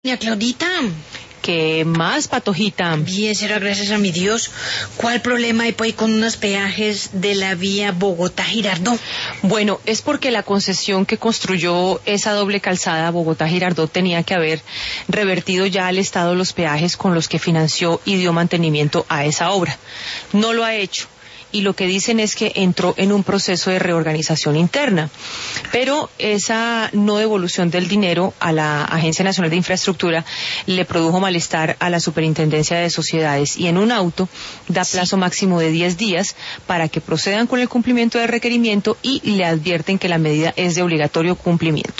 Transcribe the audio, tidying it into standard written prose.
Doña Claudita, ¿Qué más, Patojita? bien será gracias a mi Dios. ¿Cuál problema hay pues con unos peajes de la vía Bogotá-Girardot? Bueno, es porque la concesión que construyó esa doble calzada Bogotá-Girardot tenía que haber revertido ya al Estado los peajes con los que financió y dio mantenimiento a esa obra. No lo ha hecho. Y lo que dicen es que entró en un proceso de reorganización interna. Pero esa no devolución del dinero a la Agencia Nacional de Infraestructura le produjo malestar a la Superintendencia de Sociedades y en un auto da plazo máximo de 10 días para que procedan con el cumplimiento del requerimiento y le advierten que la medida es de obligatorio cumplimiento.